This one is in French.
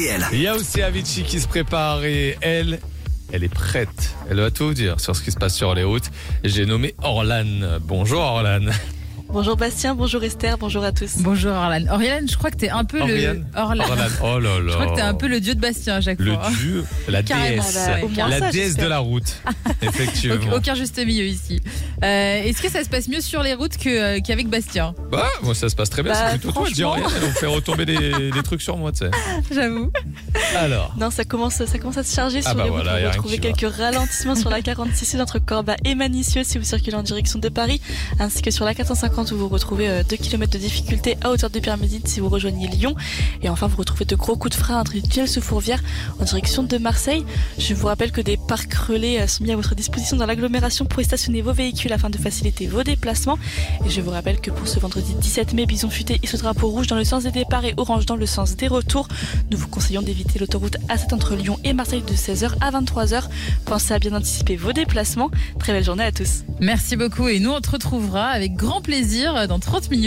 Il y a aussi Avicii qui se prépare et elle est prête. Elle va tout dire sur ce qui se passe sur les routes. J'ai nommé Orlan. Bonjour Orlan. Bonjour Bastien, bonjour Esther, bonjour à tous. Bonjour Orlan. Orlan, je crois que t'es un peu Orlan. Oh là là. Je crois que t'es un peu le dieu de Bastien à chaque fois. Le dieu, la déesse. La déesse de la route. Effectivement. Aucun juste milieu ici. Est-ce que ça se passe mieux sur les routes qu'avec Bastien ? Bah, moi ça se passe très bien. C'est plutôt toi, je dis rien. Elle me fait retomber des trucs sur moi, tu sais. J'avoue. Alors. Non, ça commence à se charger sur les routes. Voilà, on va retrouver quelques ralentissements sur la 46 entre Corba et Manicieux si vous circulez en direction de Paris, ainsi que sur la 450 où vous retrouvez 2 km de difficulté à hauteur de Pierre-Médine si vous rejoignez Lyon. Et enfin, vous retrouvez de gros coups de frein entre Tunnel-sous-Fourvière en direction de Marseille. Je vous rappelle que des parcs relais sont mis à votre disposition dans l'agglomération pour y stationner vos véhicules afin de faciliter vos déplacements. Et je vous rappelle que pour ce vendredi 17 mai, Bison Futé et ce drapeau rouge dans le sens des départs et orange dans le sens des retours. Nous vous conseillons d'éviter l'autoroute A7 entre Lyon et Marseille de 16h à 23h. Pensez à bien anticiper vos déplacements. Très belle journée à tous. Merci beaucoup et nous on te retrouvera avec grand plaisir dans 30 minutes.